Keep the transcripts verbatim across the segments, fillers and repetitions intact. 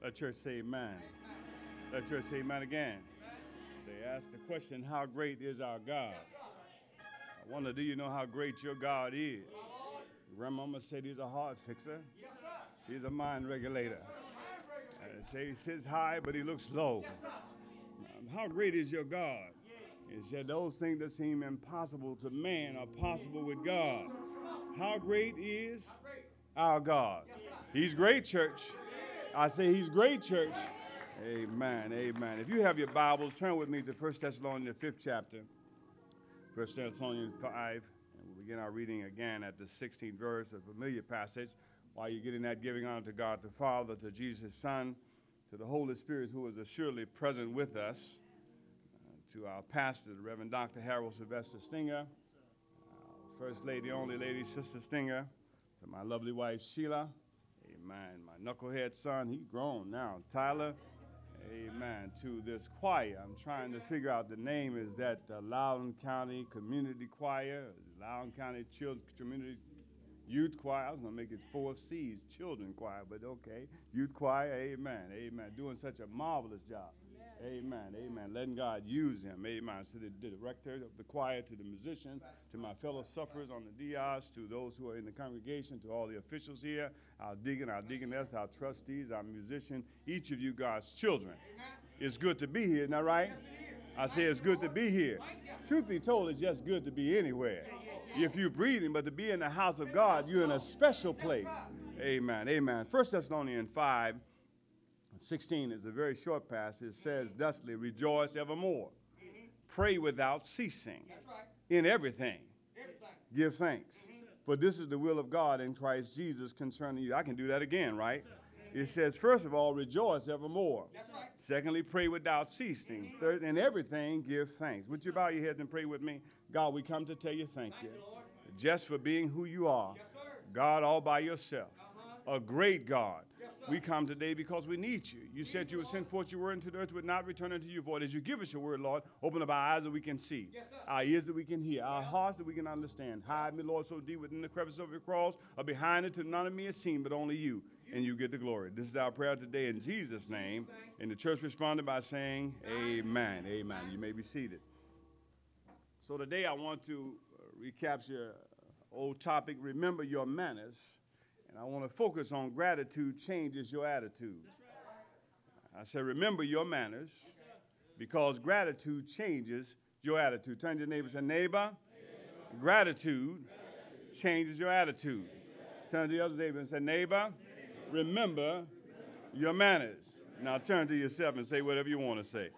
Let church say amen. Let church say amen again. They asked the question, how great is our God? I wonder, do you know how great your God is? Grandmama said he's a heart fixer. He's a mind regulator. Uh, he sits high, but he looks low. Um, how great is your God? He said those things that seem impossible to man are possible with God. How great is our God? He's great, church. I say he's great, church. Amen, amen. If you have your Bibles, turn with me to First Thessalonians, the fifth chapter. First Thessalonians five, and we'll begin our reading again at the sixteenth verse, a familiar passage. While you're getting that, giving honor to God the Father, to Jesus' Son, to the Holy Spirit, who is assuredly present with us, uh, to our pastor, the Reverend Doctor Harold Sylvester Stinger, uh, First Lady, only lady, Sister Stinger, to my lovely wife, Sheila, amen, my knucklehead son, he's grown now, Tyler, amen, to this choir. I'm trying to figure out the name. Is that uh, Loudoun County Community Choir, Loudoun County Children's Community Youth Choir? I was going to make it four C's, Children Choir, but okay. Youth Choir, amen, amen. Doing such a marvelous job. Amen, amen. Letting God use them, amen. To the, the director of the choir, to the musicians, to my fellow sufferers on the diyos, to those who are in the congregation, to all the officials here, our deacon, our deaconess, our trustees, our musician, each of you God's children. It's good to be here, isn't that right? I say it's good to be here. Truth be told, it's just good to be anywhere. If you're breathing, but to be in the house of God, you're in a special place. Amen, amen. First Thessalonians five, sixteen is a very short passage. It says, thusly, rejoice evermore. Pray without ceasing. In everything, give thanks. For this is the will of God in Christ Jesus concerning you. I can do that again, right? It says, first of all, rejoice evermore. Secondly, pray without ceasing. Third, in everything, give thanks. Would you bow your heads and pray with me? God, we come to tell you thank you. Just for being who you are. God all by yourself. A great God. We come today because we need you. You said you would send forth your word into the earth, would not return unto you void. As you give us your word, Lord, open up our eyes that we can see, our ears that we can hear, our hearts that we can understand. Hide me, Lord, so deep within the crevice of your cross, or behind it till none of me is seen, but only you, and you get the glory. This is our prayer today in Jesus' name. And the church responded by saying, amen, amen. You may be seated. So today I want to recapture old topic, remember your manners. And I want to focus on gratitude changes your attitude. I said, remember your manners, because gratitude changes your attitude. Turn to your neighbor and say, neighbor, gratitude changes your attitude. Turn to the other neighbor and say, neighbor, remember your manners. Now turn to yourself and say whatever you want to say.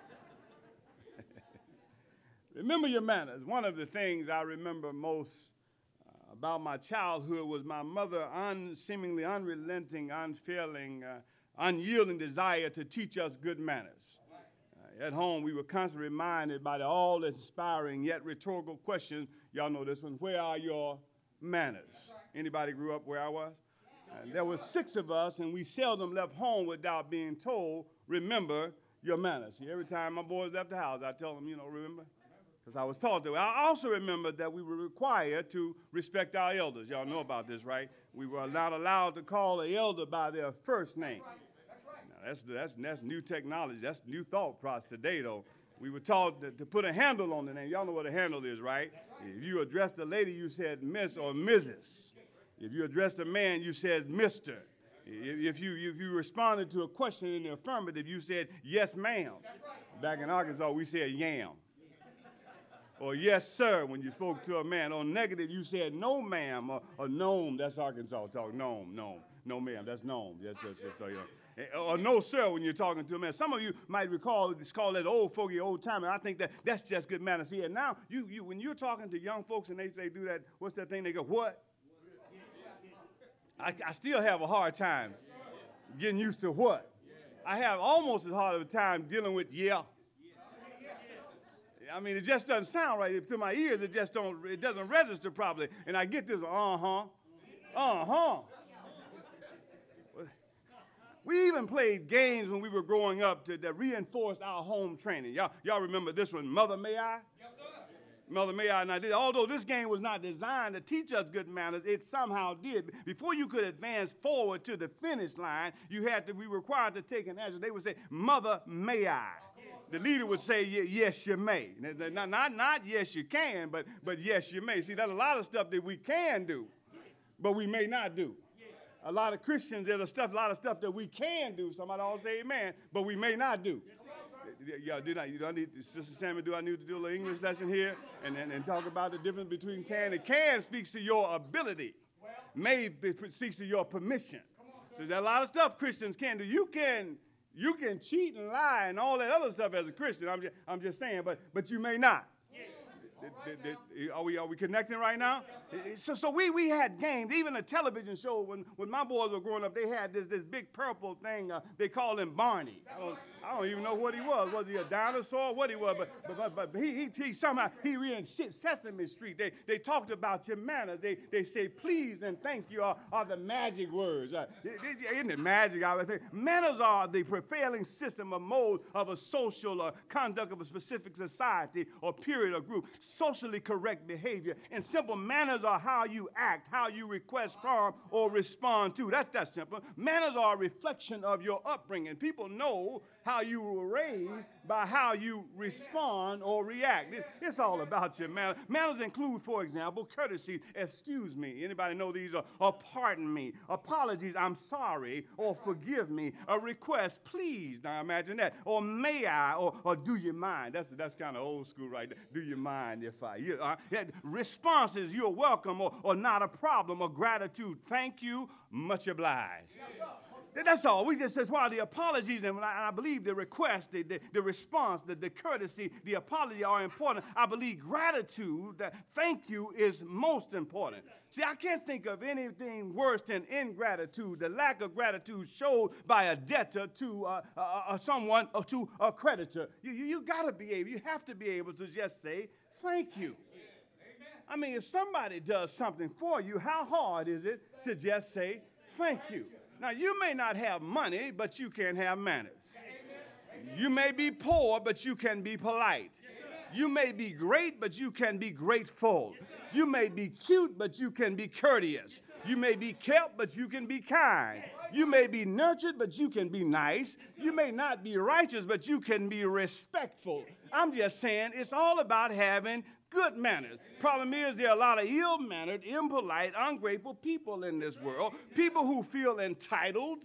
Remember your manners. One of the things I remember most about my childhood was my mother un, seemingly unrelenting, unfailing, uh, unyielding desire to teach us good manners. Uh, at home, we were constantly reminded by the all-inspiring yet rhetorical question, y'all know this one, where are your manners? Anybody grew up where I was? Uh, there were six of us, and we seldom left home without being told, remember your manners. See, every time my boys left the house, I tell them, you know, remember? Because I was taught that. I also remember that we were required to respect our elders. Y'all know about this, right? We were not allowed to call an elder by their first name. That's right. Now, that's, that's, that's new technology. That's new thought process today, though. We were taught to, to put a handle on the name. Y'all know what a handle is, right? Right. If you addressed a lady, you said Miss or Missus If you addressed a man, you said Mister If you, if you responded to a question in the affirmative, you said yes, ma'am. Right. Back in Arkansas, we said yam. Or yes, sir, when you spoke to a man. On negative, you said no, ma'am, or, or gnome. That's Arkansas talk. Gnome, gnome. No, ma'am. That's gnome. Yes, yes, yes. So, yeah. Or no, sir, when you're talking to a man. Some of you might recall, it's called that old fogey, old timer. I think that that's just good manners. See, and now, you, you, when you're talking to young folks and they, they do that, what's that thing? They go, what? I, I still have a hard time getting used to what? I have almost as hard of a time dealing with yeah. I mean, it just doesn't sound right to my ears. It just don't. It doesn't register properly. And I get this, uh-huh, uh-huh. We even played games when we were growing up to, that reinforced our home training. Y'all, y'all remember this one, Mother May I? Yes, sir. Mother May I not did. Although this game was not designed to teach us good manners, it somehow did. Before you could advance forward to the finish line, you had to be required to take an answer. They would say, Mother, may I? The leader would say, yes, you may. Not, not, not yes, you can, but, but yes, you may. See, there's a lot of stuff that we can do, but we may not do. A lot of Christians, there's a, stuff, a lot of stuff that we can do. Somebody all say amen, but we may not do. Yeah, do I, do I need, Sister Sammy, do I need to do a little English lesson here and, and, and talk about the difference between can and can speaks to your ability. May speaks to your permission. So there's a lot of stuff Christians can do. You can you can cheat and lie and all that other stuff as a Christian. I'm just, I'm just saying, but but you may not. Did, did, did, are we are we connecting right now? So so we we had games. Even a television show when, when my boys were growing up, they had this this big purple thing. Uh, they called him Barney. I don't, I don't even know what he was. Was he a dinosaur? What he was? But but but, but he, he he somehow he ran Sesame Street. They they talked about your manners. They they say please and thank you are, are the magic words. Uh, isn't it magic? I would think manners are the prevailing system or mode of a social or conduct of a specific society or period or group. Socially correct behavior. And simple manners are how you act, how you request from or respond to. That's that simple. Manners are a reflection of your upbringing. People know how you were raised by how you respond or react. It's, it's all about your manners. Manners include, for example, courtesy, excuse me. Anybody know these? Or, or pardon me. Apologies, I'm sorry. Or forgive me. A request, please. Now imagine that. Or may I? Or, or do you mind? That's, that's kind of old school right there. Do you mind if I? You, uh, yeah, responses, you're welcome or, or not a problem. Or gratitude, thank you, much obliged. Yes, that's all. We just says, while the apologies and I, I believe the request, the, the, the response, the, the courtesy, the apology are important, I believe gratitude, that thank you is most important. See, I can't think of anything worse than ingratitude, the lack of gratitude showed by a debtor to uh, uh, uh, someone or to a creditor. You, you, you got to be able, you have to be able to just say thank you. I mean, if somebody does something for you, how hard is it to just say thank you? Now, you may not have money, but you can have manners. You may be poor, but you can be polite. You may be great, but you can be grateful. You may be cute, but you can be courteous. You may be kept, but you can be kind. You may be nurtured, but you can be nice. You may not be righteous, but you can be respectful. I'm just saying it's all about having good manners. Problem is there are a lot of ill-mannered, impolite, ungrateful people in this world. People who feel entitled,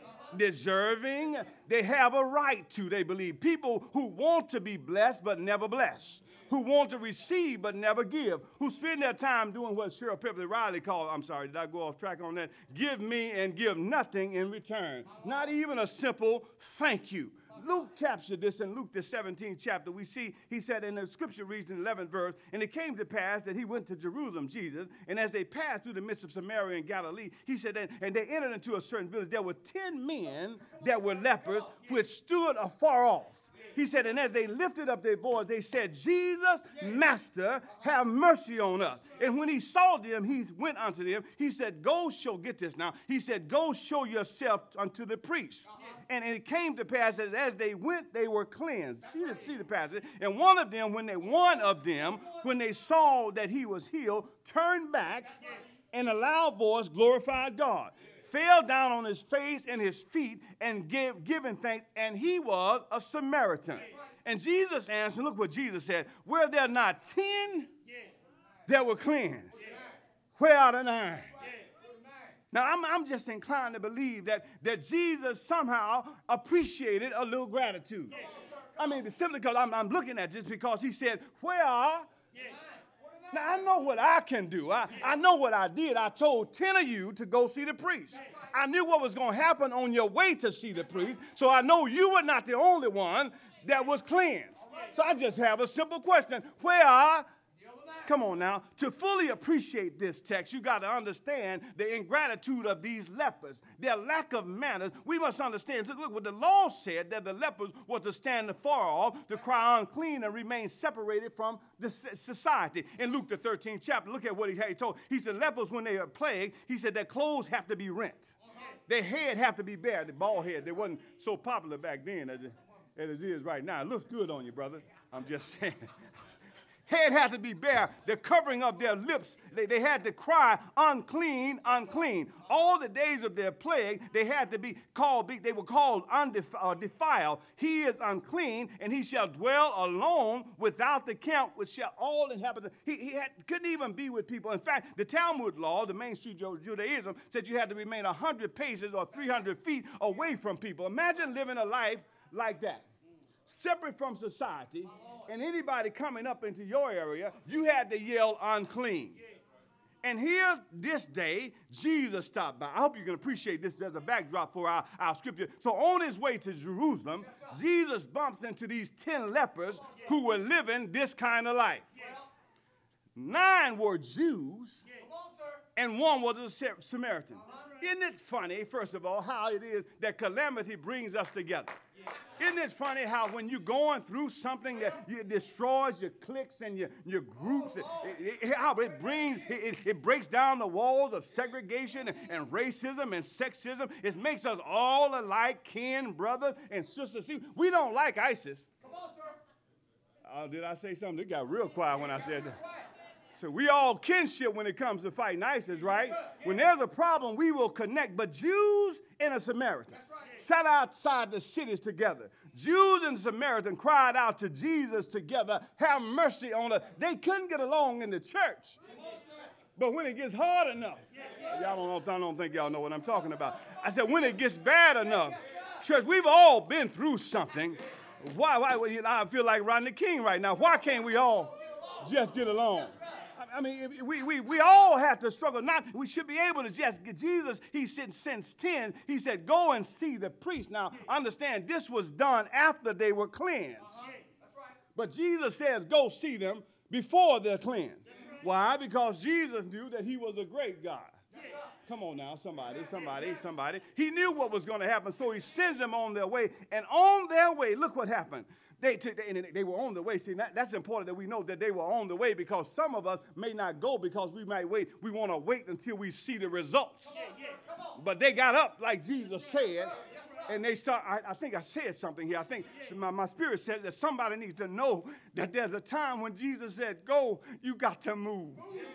deserving. They have a right to, they believe. People who want to be blessed but never bless. Who want to receive but never give. Who spend their time doing what Cheryl Pepper Riley called, I'm sorry, did I go off track on that? Give me and give nothing in return. Not even a simple thank you. Luke captured this in Luke, the seventeenth chapter. We see, he said, in the scripture reads in the eleventh verse, and it came to pass that he went to Jerusalem, Jesus, and as they passed through the midst of Samaria and Galilee, he said, and, and they entered into a certain village. There were ten men that were lepers, which stood afar off. He said, and as they lifted up their voice, they said, Jesus, Master, have mercy on us. And when he saw them, he went unto them. He said, go show, get this now. He said, go show yourself unto the priest. And it came to pass as, as they went, they were cleansed. See the, see the passage. And one of them, when they, one of them, when they saw that he was healed, turned back and a loud voice glorified God. Fell down on his face and his feet and gave giving thanks, and he was a Samaritan. And Jesus answered, look what Jesus said, were there not ten that were cleansed? Where are the nine? Now, I'm, I'm just inclined to believe that, that Jesus somehow appreciated a little gratitude. I mean, simply because I'm, I'm looking at this because he said, where are? Now, I know what I can do. I, I know what I did. I told ten of you to go see the priest. I knew what was going to happen on your way to see the priest, so I know you were not the only one that was cleansed. So I just have a simple question. Where are? Come on now. To fully appreciate this text, you got to understand the ingratitude of these lepers, their lack of manners. We must understand, look what the law said, that the lepers were to stand afar off, to cry unclean, and remain separated from the society. In Luke, the thirteenth chapter, look at what he had told. He said, lepers, when they are plagued, he said their clothes have to be rent. Their head have to be bare, the bald head. They wasn't so popular back then as it, as it is right now. It looks good on you, brother. I'm just saying. head had to be bare. The covering of their lips, they, they had to cry, unclean, unclean. All the days of their plague, they had to be called, they were called undef- uh, defiled. He is unclean, and he shall dwell alone without the camp, which shall all inhabitants. He, he had, couldn't even be with people. In fact, the Talmud law, the mainstream Judaism, said you had to remain one hundred paces or three hundred feet away from people. Imagine living a life like that, separate from society, and anybody coming up into your area, you had to yell unclean. And here, this day, Jesus stopped by. I hope you can appreciate this as a backdrop for our, our scripture. So on his way to Jerusalem, Jesus bumps into these ten lepers who were living this kind of life. Nine were Jews, and one was a Samaritan. Isn't it funny, first of all, how it is that calamity brings us together? Isn't it funny how when you're going through something that it destroys your cliques and your, your groups, it, it, it, how it brings, it, it breaks down the walls of segregation and, and racism and sexism. It makes us all alike, kin, brothers and sisters. See, we don't like ISIS. Come on, sir. Uh, did I say something? It got real quiet when I said that. So we all kinship when it comes to fighting ISIS, right? When there's a problem, we will connect. But Jews and a Samaritan sat outside the cities together. Jews and Samaritan cried out to Jesus together, have mercy on us. They couldn't get along in the church. But when it gets hard enough, y'all don't know, I don't think y'all know what I'm talking about. I said, when it gets bad enough, church, we've all been through something. Why, why, I feel like Rodney King right now. Why can't we all just get along? I mean, we, we, we all have to struggle. Not, we should be able to just get Jesus. He said, since ten, he said, go and see the priest. Now, understand, this was done after they were cleansed. Uh-huh. But Jesus says, go see them before they're cleansed. Right. Why? Because Jesus knew that he was a great God. Come on now, somebody, somebody, somebody. He knew what was going to happen, so he sends them on their way. And on their way, look what happened. They, t- they, they were on the way. See, that, that's important that we know that they were on the way, because some of us may not go because we might wait. We want to wait until we see the results. Yeah, yeah. But they got up like Jesus said, and they start. I, I think I said something here. I think my, my spirit said that somebody needs to know that there's a time when Jesus said, go, you got to move.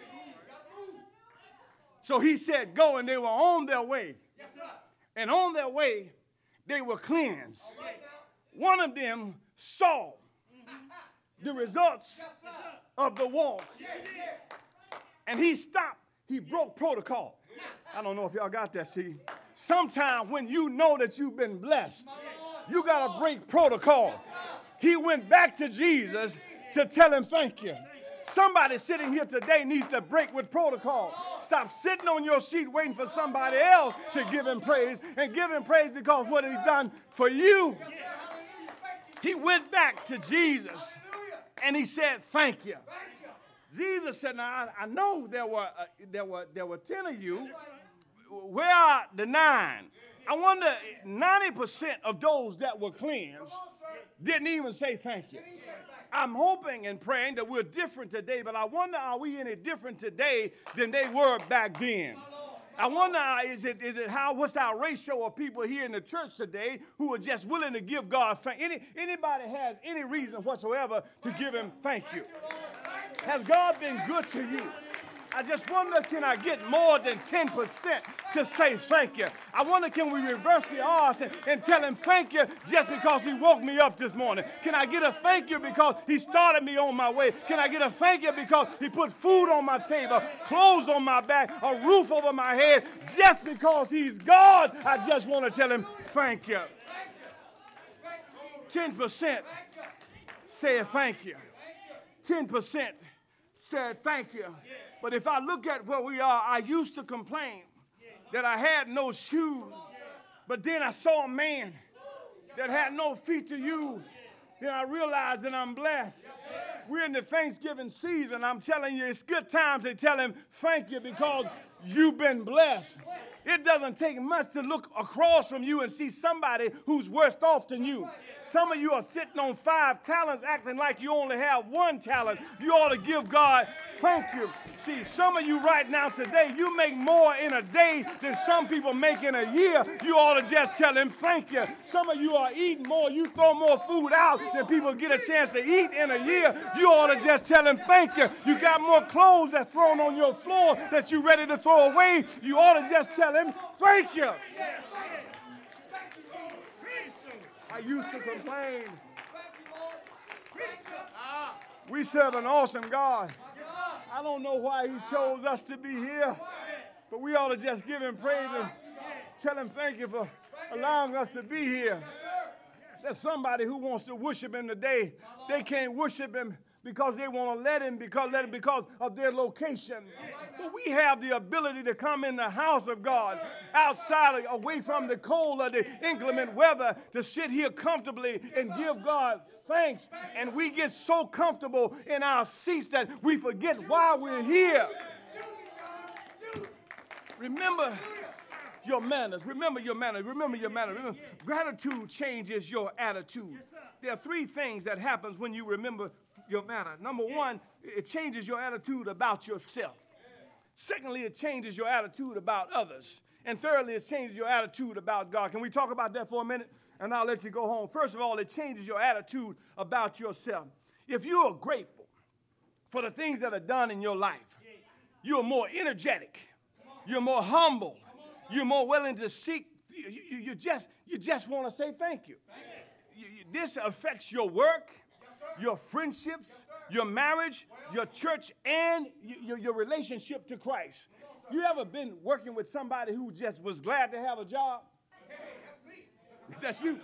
So he said, go, and they were on their way. And on their way, they were cleansed. One of them saw the results of the walk, and he stopped. He broke protocol. I don't know if y'all got that. See, sometimes when you know that you've been blessed, you got to break protocol. He went back to Jesus to tell him thank you. Somebody sitting here today needs to break with protocol. Stop sitting on your seat waiting for somebody else to give him praise, and give him praise because what he's done for you. He went back to Jesus, and he said, thank you. Jesus said, now, I, I know there were, uh, there, were, there were ten of you. Where are the nine? I wonder, ninety percent of those that were cleansed didn't even say thank you. I'm hoping and praying that we're different today, but I wonder, are we any different today than they were back then? I wonder, is it, is it how, what's our ratio of people here in the church today who are just willing to give God thank you? Any, anybody has any reason whatsoever to give him thank you? Has God been good to you? I just wonder, can I get more than ten percent to say thank you? I wonder, can we reverse the odds and, and tell him thank you just because he woke me up this morning? Can I get a thank you because he started me on my way? Can I get a thank you because he put food on my table, clothes on my back, a roof over my head? Just because he's God, I just want to tell him thank you. ten percent said thank you. ten percent said thank you. But if I look at where we are, I used to complain that I had no shoes. But then I saw a man that had no feet to use. Then I realized that I'm blessed. We're in the Thanksgiving season. I'm telling you, it's good time to tell him thank you, because You've been blessed. It doesn't take much to look across from you and see somebody who's worse off than you. Some of you are sitting on five talents acting like you only have one talent. You ought to give God thank you. See, some of you right now today, you make more in a day than some people make in a year. You ought to just tell him thank you. Some of you are eating more. You throw more food out than people get a chance to eat in a year. You ought to just tell him thank you. You got more clothes that's thrown on your floor that you're ready to throw away. You ought to just tell him thank you. I used to complain. We serve an awesome God. I don't know why he chose us to be here, but we ought to just give him praise and tell him thank you for allowing us to be here. There's somebody who wants to worship him today. They can't worship him because they want to let him because, let him because of their location. But we have the ability to come in the house of God, outside, away from the cold of the inclement weather, to sit here comfortably and give God thanks. And we get so comfortable in our seats that we forget why we're here. Remember your manners. Remember your manners. Remember your manners. Remember, gratitude changes your attitude. There are three things that happens when you remember your manner. Number one, it changes your attitude about yourself. Secondly, it changes your attitude about others. And thirdly, it changes your attitude about God. Can we talk about that for a minute? And I'll let you go home. First of all, it changes your attitude about yourself. If you are grateful for the things that are done in your life, you're more energetic. You're more humble. You're more willing to seek. You, you, you just, you just want to say thank you. You, you. This affects your work, your friendships, your marriage, your church, and your, your relationship to Christ. You ever been working with somebody who just was glad to have a job? That's you.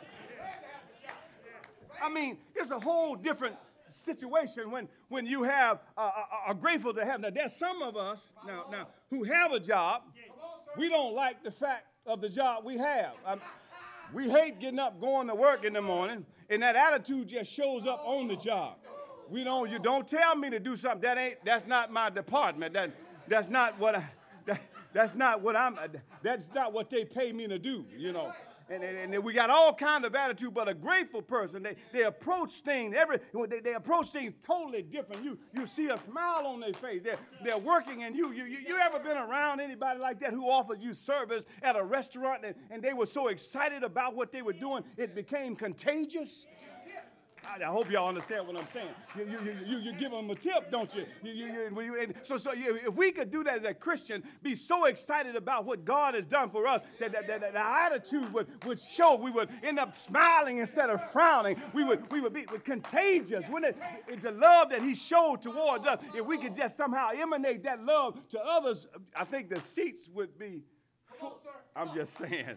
I mean, it's a whole different situation when, when you have uh, are grateful to have. Now, there's some of us now, now who have a job. We don't like the fact of the job we have. Um, we hate getting up, going to work in the morning, and that attitude just shows up on the job. We don't. You don't tell me to do something. That ain't. That's not my department. That that's not what I. That, that's not what I'm. That's not what they pay me to do. You know. And, and, and we got all kind of attitude, but a grateful person, they, they approach things every they, they approach things totally different. You you see a smile on their face. They're they're working, and you you you, you ever been around anybody like that who offered you service at a restaurant and, and they were so excited about what they were doing it became contagious? I hope y'all understand what I'm saying. You, you, you, you give them a tip, don't you? you, you, you and so so you, if we could do that as a Christian, be so excited about what God has done for us, that, that, that, that our attitude would, would show. We would end up smiling instead of frowning. We would we would be contagious. Wouldn't it, it, the love that he showed towards us, if we could just somehow emanate that love to others, I think the seats would be full. I'm just saying.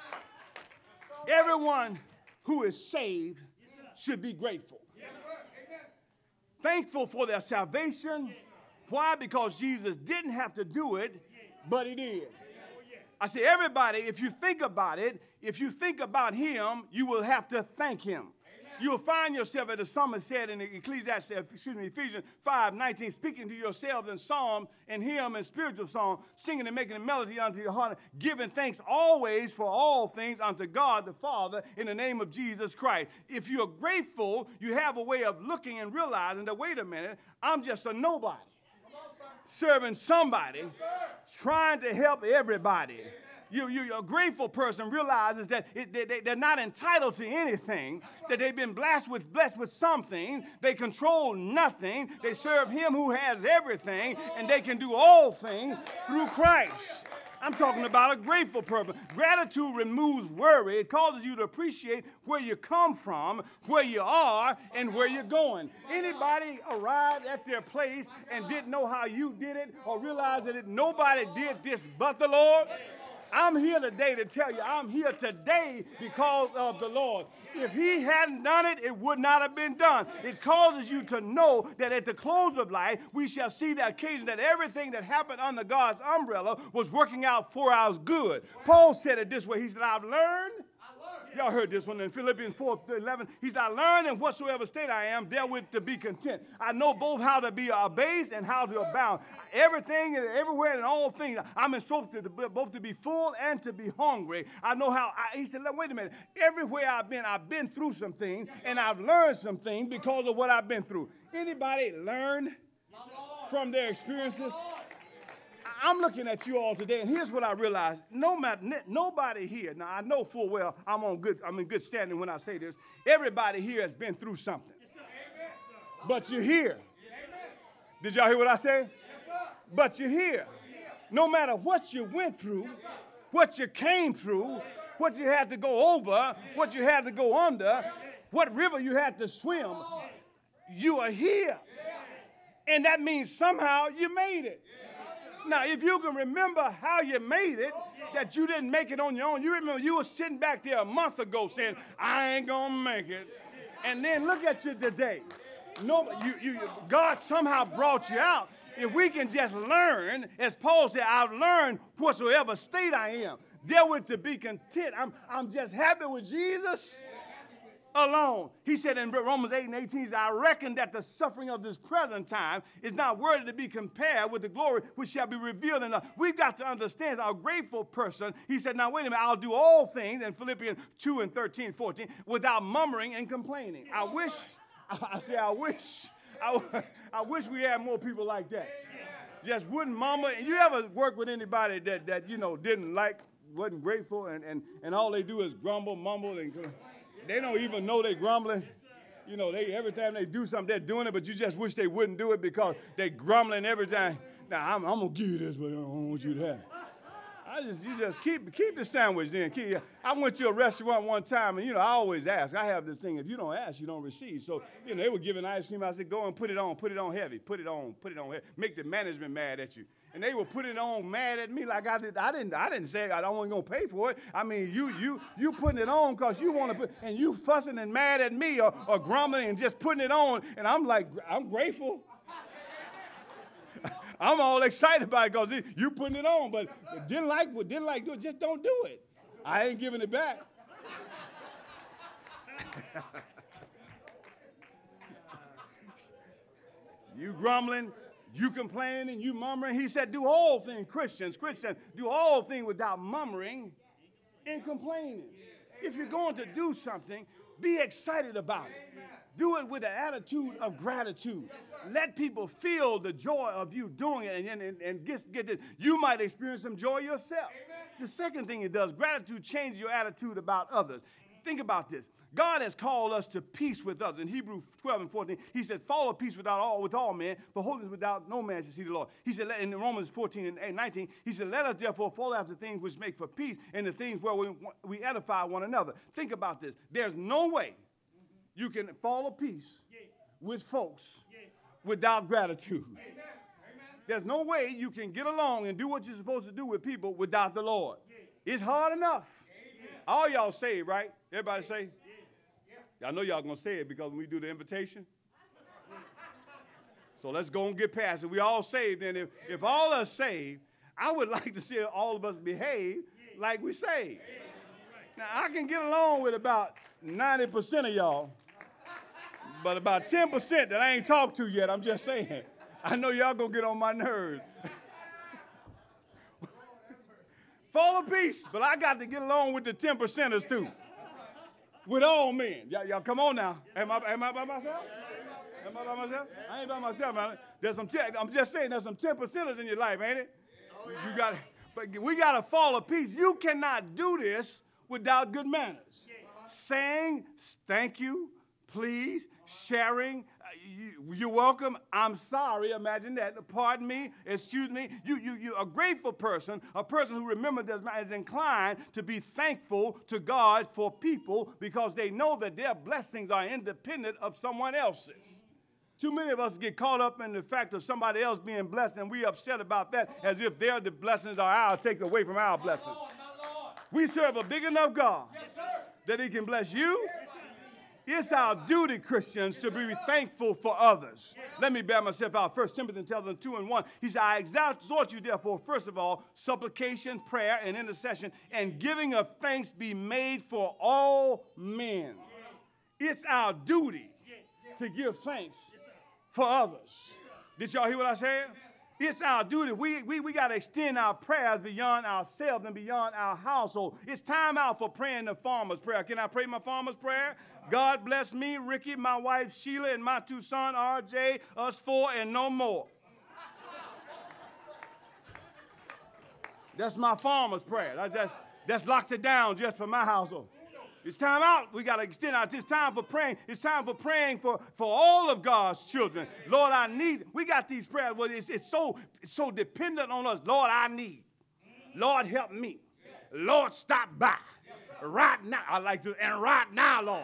Everyone who is saved should be grateful. Yes, thankful for their salvation. Why? Because Jesus didn't have to do it, but he did. I say, everybody, if you think about it, if you think about him, you will have to thank him. You'll find yourself, as the psalmist said in Ecclesiastes, excuse me, Ephesians five nineteen, speaking to yourselves in psalm and hymn and spiritual song, singing and making a melody unto your heart, giving thanks always for all things unto God the Father in the name of Jesus Christ. If you're grateful, you have a way of looking and realizing that, wait a minute, I'm just a nobody, serving somebody, trying to help everybody. You, you, a grateful person realizes that it, they, they, they're not entitled to anything, that they've been blessed with, blessed with something. They control nothing. They serve him who has everything, and they can do all things through Christ. I'm talking about a grateful person. Gratitude removes worry. It causes you to appreciate where you come from, where you are, and where you're going. Anybody arrived at their place and didn't know how you did it or realized that it, nobody did this but the Lord? I'm here today to tell you, I'm here today because of the Lord. If he hadn't done it, it would not have been done. It causes you to know that at the close of life, we shall see the occasion that everything that happened under God's umbrella was working out for our good. Paul said it this way. He said, I've learned Y'all heard this one in Philippians four eleven. He said, I learned in whatsoever state I am, therewith to be content. I know both how to be abased and how to abound. Everything and everywhere and all things, I'm instructed to be, both to be full and to be hungry. I know how, I, he said, wait a minute. Everywhere I've been, I've been through some things, and I've learned some things because of what I've been through. Anybody learn from their experiences? I'm looking at you all today, and here's what I realized. No matter, nobody here, now I know full well I'm on good, I'm in good standing when I say this. Everybody here has been through something. Yes, sir. But you're here. Yes, did y'all hear what I said? Yes, but you're here. No matter what you went through, yes, what you came through, yes, what you had to go over, what you had to go under, what river you had to swim, you are here. And that means somehow you made it. Now, if you can remember how you made it, that you didn't make it on your own. You remember you were sitting back there a month ago saying, I ain't going to make it. And then look at you today. No, you, you, God somehow brought you out. If we can just learn, as Paul said, I've learned whatsoever state I am, therewith to be content. I'm, I'm just happy with Jesus alone. He said in Romans eight and eighteen, I reckon that the suffering of this present time is not worthy to be compared with the glory which shall be revealed in us. We've got to understand, as a grateful person, he said, now wait a minute, I'll do all things in Philippians two and thirteen, fourteen, without murmuring and complaining. I wish, I say I wish, I, I wish we had more people like that. Just wouldn't murmur. You ever work with anybody that, that you know, didn't like, wasn't grateful, and, and, and all they do is grumble, mumble, and they don't even know they're grumbling. You know, they every time they do something, they're doing it, but you just wish they wouldn't do it because they're grumbling every time. Now, I'm, I'm going to give you this, but I don't want you to have it. I just, you just keep keep the sandwich then. Keep, I went to a restaurant one time, and, you know, I always ask. I have this thing, if you don't ask, you don't receive. So, you know, they were giving ice cream. I said, go and put it on, put it on heavy, put it on, put it on heavy. Make the management mad at you. And they were putting it on mad at me like I did. I didn't. I didn't say I don't want to pay for it. I mean, you you you putting it on because you want to put, and you fussing and mad at me or, or grumbling and just putting it on. And I'm like, I'm grateful. I'm all excited about it because you putting it on, but didn't like didn't like do it. Just don't do it. I ain't giving it back. You grumbling. You complaining, you murmuring. He said, do all things, Christians, Christians, do all things without murmuring and complaining. If you're going to do something, be excited about it. Do it with an attitude of gratitude. Let people feel the joy of you doing it, and, and, and get, get this. You might experience some joy yourself. The second thing it does, gratitude changes your attitude about others. Think about this. God has called us to peace with others. In Hebrews twelve and fourteen, he said, follow peace without all, with all men, for holiness without no man shall see the Lord. He said, in Romans fourteen and nineteen, he said, let us therefore follow after things which make for peace and the things where we, we edify one another. Think about this. There's no way you can follow peace with folks without gratitude. There's no way you can get along and do what you're supposed to do with people without the Lord. It's hard enough. All y'all saved, right? Everybody say? Y'all know y'all going to say it because when we do the invitation. So let's go and get past it. We all saved. And if, if all of us saved, I would like to see all of us behave like we saved. Now, I can get along with about ninety percent of y'all, but about ten percent that I ain't talked to yet, I'm just saying. I know y'all going to get on my nerves. Follow peace, but I got to get along with the ten percenters too. With all men. Y'all, y'all come on now. Am I, am I by myself? Am I by myself? I ain't by myself, man. There's some ten, I'm just saying there's some ten percenters in your life, ain't it? You got, but we got to follow peace. You cannot do this without good manners. Saying thank you, please, sharing, uh, you, you're welcome, I'm sorry, imagine that, pardon me, excuse me. You, you, you're a grateful person, a person who remembers that is inclined to be thankful to God for people because they know that their blessings are independent of someone else's. Too many of us get caught up in the fact of somebody else being blessed, and we upset about that as if their the blessings are ours, take away from our blessings. We serve a big enough God yes, that he can bless you It's our duty, Christians, to be thankful for others. Let me bear myself out. First Timothy tells us two and one. He said, I exhort you, therefore, first of all, supplication, prayer, and intercession, and giving of thanks be made for all men. It's our duty to give thanks for others. Did y'all hear what I said? It's our duty. We, we, we got to extend our prayers beyond ourselves and beyond our household. It's time out for praying the farmer's prayer. Can I pray my farmer's prayer? God bless me, Ricky, my wife Sheila, and my two sons, R J, us four, and no more. That's my farmer's prayer. That just, that locks it down just for my household. It's time out. We got to extend out. It's time for praying. It's time for praying for, for all of God's children. Lord, I need. We got these prayers. Well, it's, it's so it's so dependent on us. Lord, I need. Lord, help me. Lord, stop by. Right now. I like to. And right now, Lord.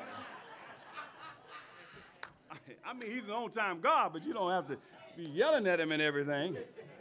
I mean, he's an on-time God, but you don't have to be yelling at him and everything.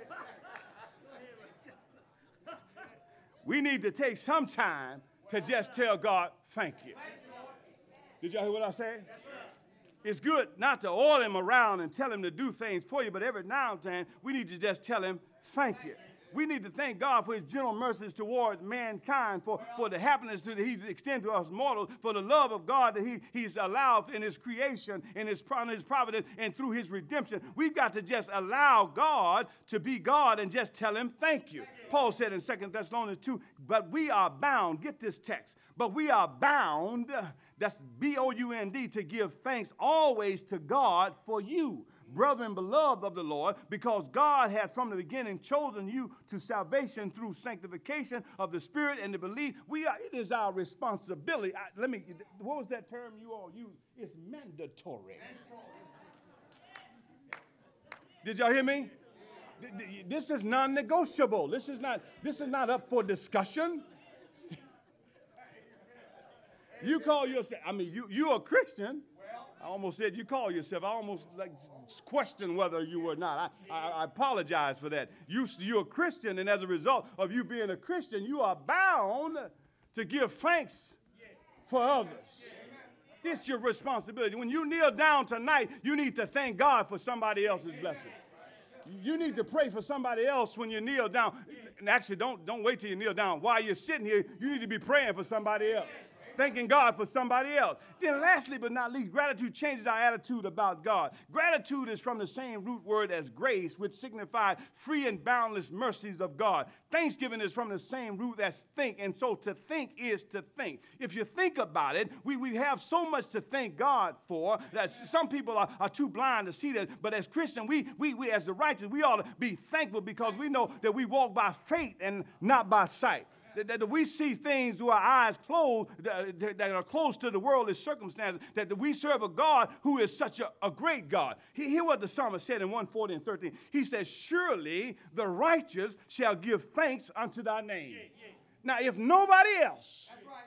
We need to take some time to just tell God, thank you. Did y'all hear what I said? Yes, sir. It's good not to order him around and tell him to do things for you, but every now and then we need to just tell him, thank you. We need to thank God for his gentle mercies toward mankind, for, for the happiness that he extends to us mortals, for the love of God that he, he's allowed in his creation, in his, in his providence, and through his redemption. We've got to just allow God to be God and just tell him thank you. Paul said in Second Thessalonians two, but we are bound, get this text, but we are bound, that's B O U N D, to give thanks always to God for you, brethren beloved of the Lord, because God has from the beginning chosen you to salvation through sanctification of the Spirit and the belief. We are, it is our responsibility. I, let me, what was that term you all use? It's mandatory. Did y'all hear me? This is non-negotiable. This is not, this is not up for discussion. You call yourself, I mean, you, you're a Christian. I almost said you call yourself. I almost like question whether you were not. I, I, I apologize for that. You, you're a Christian, and as a result of you being a Christian, you are bound to give thanks for others. It's your responsibility. When you kneel down tonight, you need to thank God for somebody else's blessing. You need to pray for somebody else when you kneel down. And actually, don't, don't wait till you kneel down. While you're sitting here, you need to be praying for somebody else. Thanking God for somebody else. Then lastly but not least, gratitude changes our attitude about God. Gratitude is from the same root word as grace, which signifies free and boundless mercies of God. Thanksgiving is from the same root as think, and so to think is to think. If you think about it, we, we have so much to thank God for that some people are, are too blind to see that. But as Christians, we, we, we as the righteous, we ought to be thankful because we know that we walk by faith and not by sight. That, that we see things through our eyes closed, that, that are close to the worldly circumstances, that we serve a God who is such a, a great God. Hear what the psalmist said in one forty and thirteen. He says, surely the righteous shall give thanks unto thy name. Yeah, yeah. Now, if nobody else right.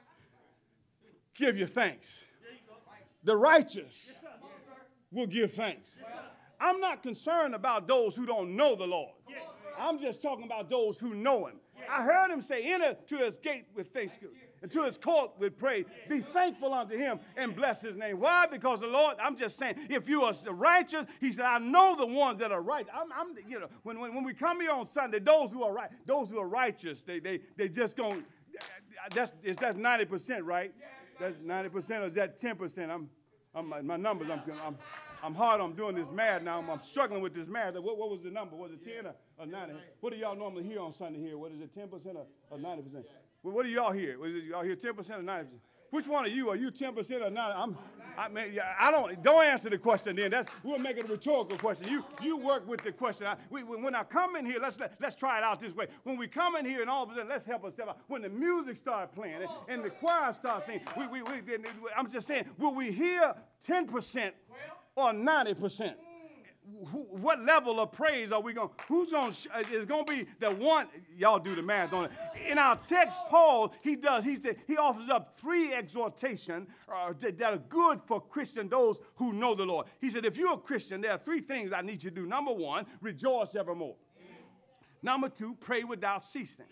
give you thanks, you the righteous yes, will give thanks. Yes, I'm not concerned about those who don't know the Lord. Yes, I'm just talking about those who know him. I heard him say, enter to his gate with thanksgiving, and to his court with praise. Be thankful unto him and bless his name. Why? Because the Lord, I'm just saying, if you are righteous, he said, I know the ones that are right. I'm, I'm you know, when, when, when we come here on Sunday, those who are right, those who are righteous, they they they just going, that's, that's ninety percent, right? That's ninety percent, or is that ten percent? I'm, I'm, my numbers, I'm, I'm, I'm hard on doing this math now. I'm, I'm struggling with this math. What, what was the number? Was it ten or, or ninety? What do y'all normally hear on Sunday here? What is it, ten percent or, or ninety percent? Well, what do y'all hear? Was it, y'all hear ten percent or ninety percent? Which one of you? Are you ten percent or ninety? I'm, I mean, I don't, don't answer the question then. That's, we'll make it a rhetorical question. You, you work with the question. I, we, when I come in here, let's, let, let's try it out this way. When we come in here and all of a sudden, let's help ourselves out. When the music starts playing and, and the choir starts singing, we, we, we, I'm just saying, will we hear ten percent or ninety percent? Who, what level of praise are we going to, who's going to, uh, is going to be the one, y'all do the math on it. In our text, Paul, he does, he said, he offers up three exhortations uh, that, that are good for Christian, those who know the Lord. He said, if you're a Christian, there are three things I need you to do. Number one, rejoice evermore. Amen. Number two, pray without ceasing. Right.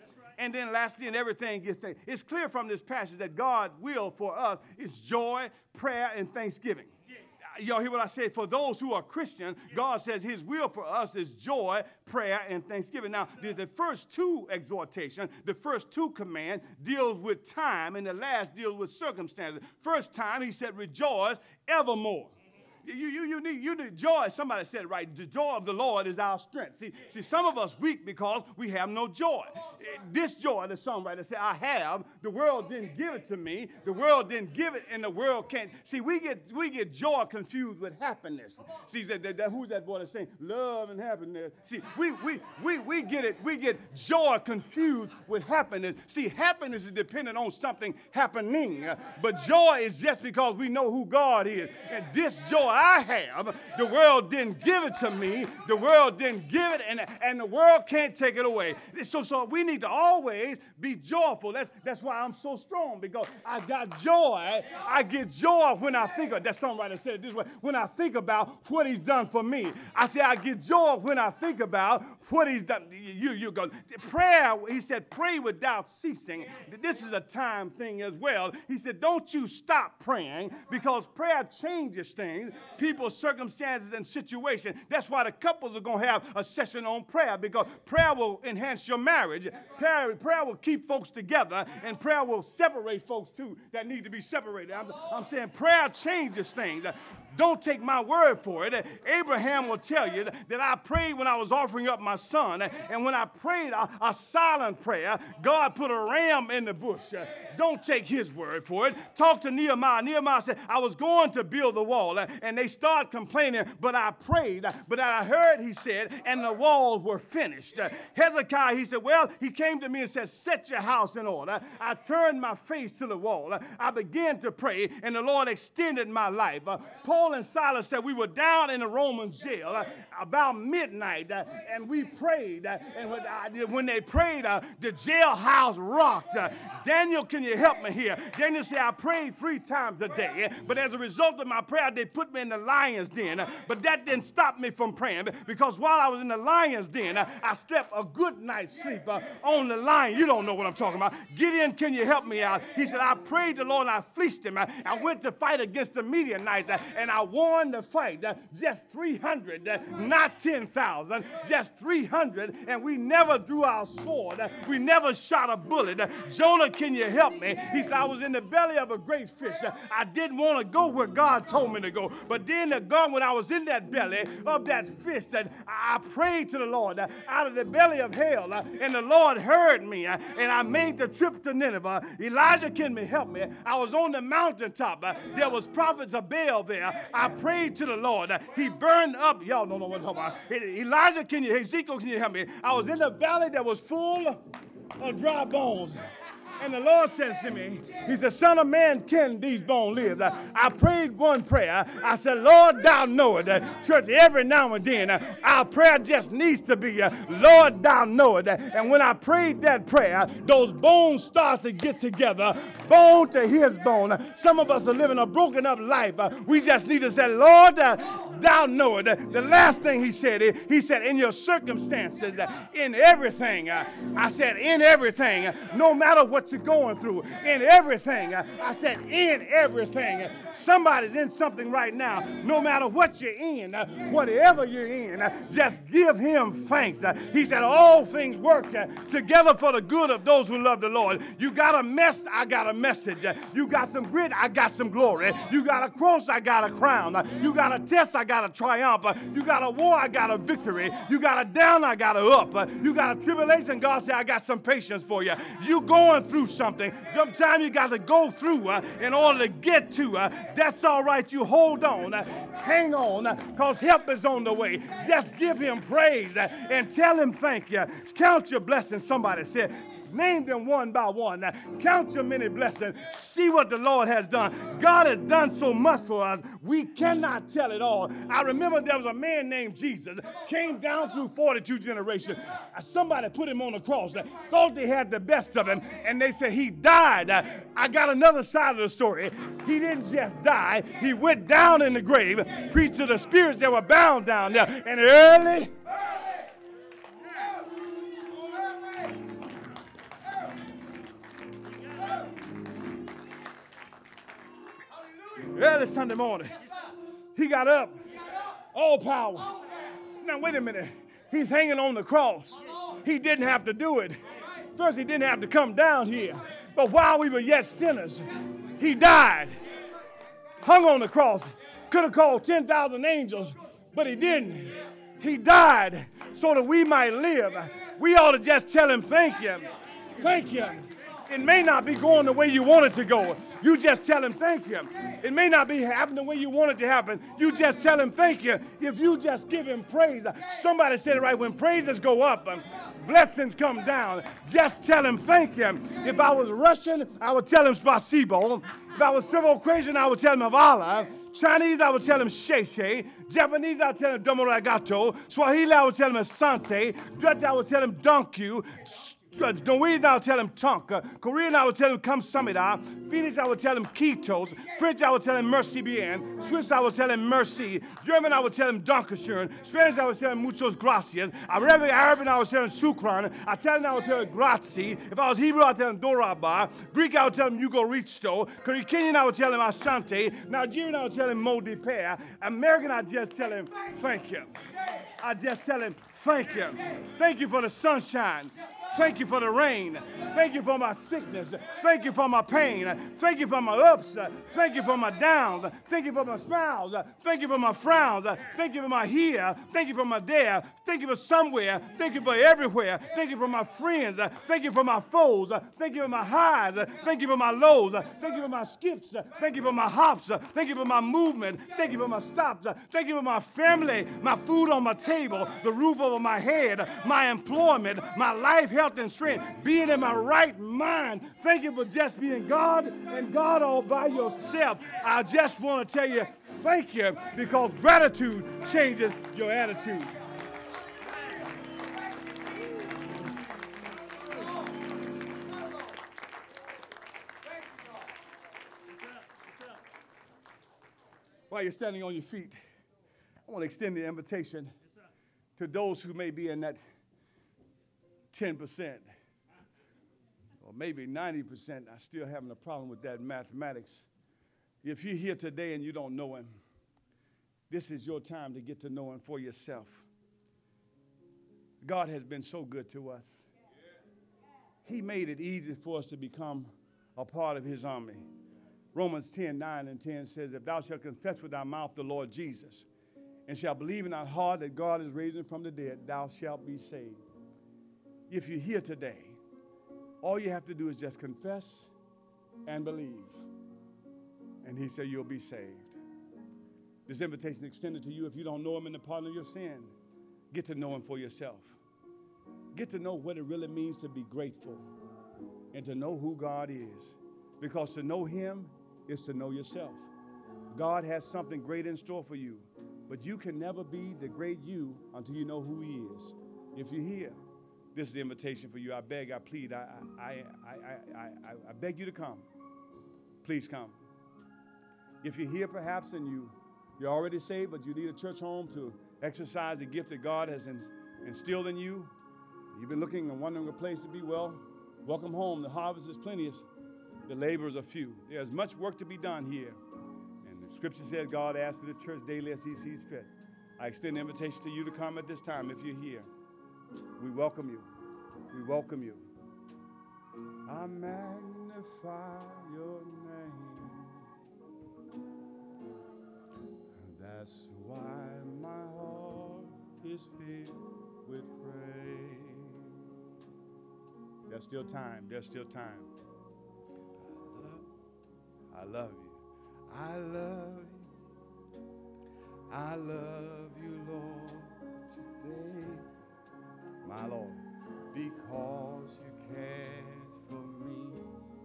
And then lastly, in everything, give thanks. It's clear from this passage that God's will for us is joy, prayer, and thanksgiving. Y'all hear what I said? For those who are Christian, God says his will for us is joy, prayer, and thanksgiving. Now, the, the first two exhortation, the first two command deals with time, and the last deals with circumstances. First time, he said, rejoice evermore. You, you, you, need, you need joy. Somebody said it right. The joy of the Lord is our strength. See, see, some of us weak because we have no joy. This joy, the songwriter said, I have. The world didn't give it to me. The world didn't give it, and the world can't. See, we get we get joy confused with happiness. See, that, that, that, who's that boy that's saying love and happiness? See, we, we, we, we get it. We get joy confused with happiness. See, happiness is dependent on something happening, but joy is just because we know who God is. And this joy I have, the world didn't give it to me. The world didn't give it, and, and the world can't take it away. So, so we need to always be joyful. That's, that's why I'm so strong, because I got joy. I get joy when I think of, that songwriter said it this way, when I think about what he's done for me. I say I get joy when I think about what he's done. You, you go. Prayer, he said, pray without ceasing. This is a time thing as well. He said, don't you stop praying, because prayer changes things. People's circumstances and situations. That's why the couples are going to have a session on prayer, because prayer will enhance your marriage. Prayer, prayer will keep folks together, and prayer will separate folks too that need to be separated. I'm, I'm saying prayer changes things. Don't take my word for it. Abraham will tell you that I prayed when I was offering up my son, and when I prayed a, a silent prayer, God put a ram in the bush. Don't take his word for it. Talk to Nehemiah. Nehemiah said, I was going to build the wall, and they started complaining, but I prayed. But I heard, he said, and the walls were finished. Hezekiah, he said, well, he came to me and said, set your house in order. I turned my face to the wall. I began to pray, and the Lord extended my life. Paul and Silas said we were down in the Roman jail uh, about midnight, uh, and we prayed. Uh, and when, uh, when they prayed, uh, the jailhouse rocked. Uh, Daniel, can you help me here? Daniel said, I prayed three times a day, but as a result of my prayer, they put me in the lion's den. Uh, but that didn't stop me from praying, because while I was in the lion's den, uh, I slept a good night's sleep uh, on the lion. You don't know what I'm talking about. Gideon, can you help me out? He said, I prayed the Lord, and I fleeced him. Uh, I went to fight against the Midianites, uh, and I won the fight. Uh, just three hundred, uh, not ten thousand, just three hundred, and we never drew our sword. Uh, we never shot a bullet. Uh, Jonah, can you help me? He said, I was in the belly of a great fish. Uh, I didn't want to go where God told me to go. But then the God, when I was in that belly of that fish, that I prayed to the Lord uh, out of the belly of hell, uh, and the Lord heard me, uh, and I made the trip to Nineveh. Elijah, can you help me? I was on the mountaintop. Uh, there was prophets of Baal there. I prayed to the Lord. He burned up. Y'all don't know what I'm talking about. Elijah, can you, Ezekiel, can you help me? I was in a valley that was full of dry bones. And the Lord says to me, he said, son of man, can these bones live? I, I prayed one prayer. I said, Lord, thou knowest. Uh, church, every now and then, uh, our prayer just needs to be, uh, Lord, thou knowest. Uh, and when I prayed that prayer, those bones start to get together, bone to his bone. Uh, some of us are living a broken up life. Uh, we just need to say, Lord, uh, thou knowest. Uh, the last thing he said, he, he said, in your circumstances, uh, in everything. Uh, I said, in everything, uh, no matter what you're going through, in everything. Uh, I said, in everything. Uh, somebody's in something right now. No matter what you're in, uh, whatever you're in, uh, just give him thanks. Uh, he said, all things work uh, together for the good of those who love the Lord. You got a mess, I got a message. Uh, you got some grit, I got some glory. You got a cross, I got a crown. Uh, you got a test, I got a triumph. Uh, you got a war, I got a victory. You got a down, I got a up. Uh, you got a tribulation, God said, I got some patience for you. You going through something. Sometimes you got to go through uh, in order to get to. Uh, that's all right. You hold on. Uh, hang on, because uh, help is on the way. Just give him praise uh, and tell him thank you. Count your blessings, somebody said. Name them one by one. Now, count your many blessings. See what the Lord has done. God has done so much for us. We cannot tell it all. I remember there was a man named Jesus. Came down through forty-two generations. Somebody put him on the cross. Thought they had the best of him. And they said he died. I got another side of the story. He didn't just die. He went down in the grave. Preached to the spirits that were bound down there. And early... Early Sunday morning. He got up. All power. Now, wait a minute. He's hanging on the cross. He didn't have to do it. First, he didn't have to come down here. But while we were yet sinners, he died. Hung on the cross. Could have called ten thousand angels, but he didn't. He died so that we might live. We ought to just tell him, thank you. Thank you. It may not be going the way you want it to go. You just tell him thank you. It may not be happening the way you want it to happen. You just tell him thank you. If you just give him praise. Somebody said it right. When praises go up, blessings come down. Just tell him thank you. If I was Russian, I would tell him spasibo. If I was Serbo-Croatian, I would tell him avala. Chinese, I would tell him sheshe. Japanese, I would tell him domo arigato. Swahili, I would tell him asante. Dutch, I would tell him thank you. Norwegian, I would tell him tonk. Uh, Korean, I would tell him kamsamida. Finnish, I would tell him kitos. French, I would tell him merci bien. Swiss, I would tell him merci. German, I would tell him dankeschön. Spanish, I would tell him muchos gracias. Arabic, Arabic, I would tell him shukran. Italian, I would tell him grazie. If I was Hebrew, I would tell him doraba. Greek, I would tell him Eucharisto. Kenyan, I would tell him asante. Nigerian, I would tell him modipe. American, I just tell him thank you. I just tell him thank you. Thank you for the sunshine. Thank you for the rain. Thank you for my sickness. Thank you for my pain. Thank you for my ups. Thank you for my downs. Thank you for my smiles. Thank you for my frowns. Thank you for my here. Thank you for my there. Thank you for somewhere. Thank you for everywhere. Thank you for my friends. Thank you for my foes. Thank you for my highs. Thank you for my lows. Thank you for my skips. Thank you for my hops. Thank you for my movement. Thank you for my stops. Thank you for my family, my food on my table, the roof over my head, my employment, my life, health, and strength, being in my right mind. Thank you for just being God and God all by yourself. I just want to tell you thank you, because gratitude changes your attitude. While you're standing on your feet, I want to extend the invitation to those who may be in that ten percent or maybe ninety percent. I still having a problem with that mathematics. If you're here today and you don't know him, this is your time to get to know him for yourself. God has been so good to us. He made it easy for us to become a part of his army. Romans ten, nine and ten says, if thou shalt confess with thy mouth the Lord Jesus, and shalt believe in thy heart that God is raised him from the dead, thou shalt be saved. If you're here today, all you have to do is just confess and believe. And he said you'll be saved. This invitation is extended to you if you don't know him in the pardon of your sin. Get to know him for yourself. Get to know what it really means to be grateful and to know who God is. Because to know him is to know yourself. God has something great in store for you, but you can never be the great you until you know who he is. If you're here, this is the invitation for you. I beg, I plead, I, I, I, I, I, I beg you to come. Please come. If you're here perhaps and you, you're already saved, but you need a church home to exercise the gift that God has instilled in you, you've been looking and wondering a place to be, well, welcome home. The harvest is plenteous. The laborers are few. There's much work to be done here. And the scripture says God asks the church daily as he sees fit. I extend the invitation to you to come at this time if you're here. We welcome you. We welcome you. I magnify your name. That's why my heart is filled with praise. There's still time. There's still time. I love you. I love you. I love you, Lord, today. My Lord, because you cared for me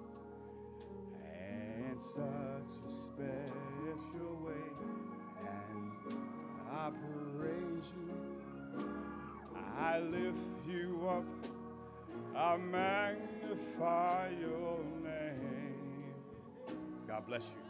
in such a special way, and I praise you, I lift you up, I magnify your name. God bless you.